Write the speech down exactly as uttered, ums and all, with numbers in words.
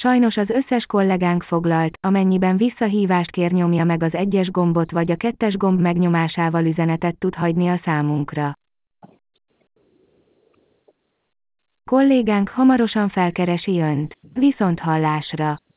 Sajnos az összes kollégánk foglalt, amennyiben visszahívást kér, nyomja meg az egyes gombot vagy a kettes gomb megnyomásával üzenetet tud hagyni a számunkra. Kollégánk hamarosan felkeresi Önt. Viszonthallásra!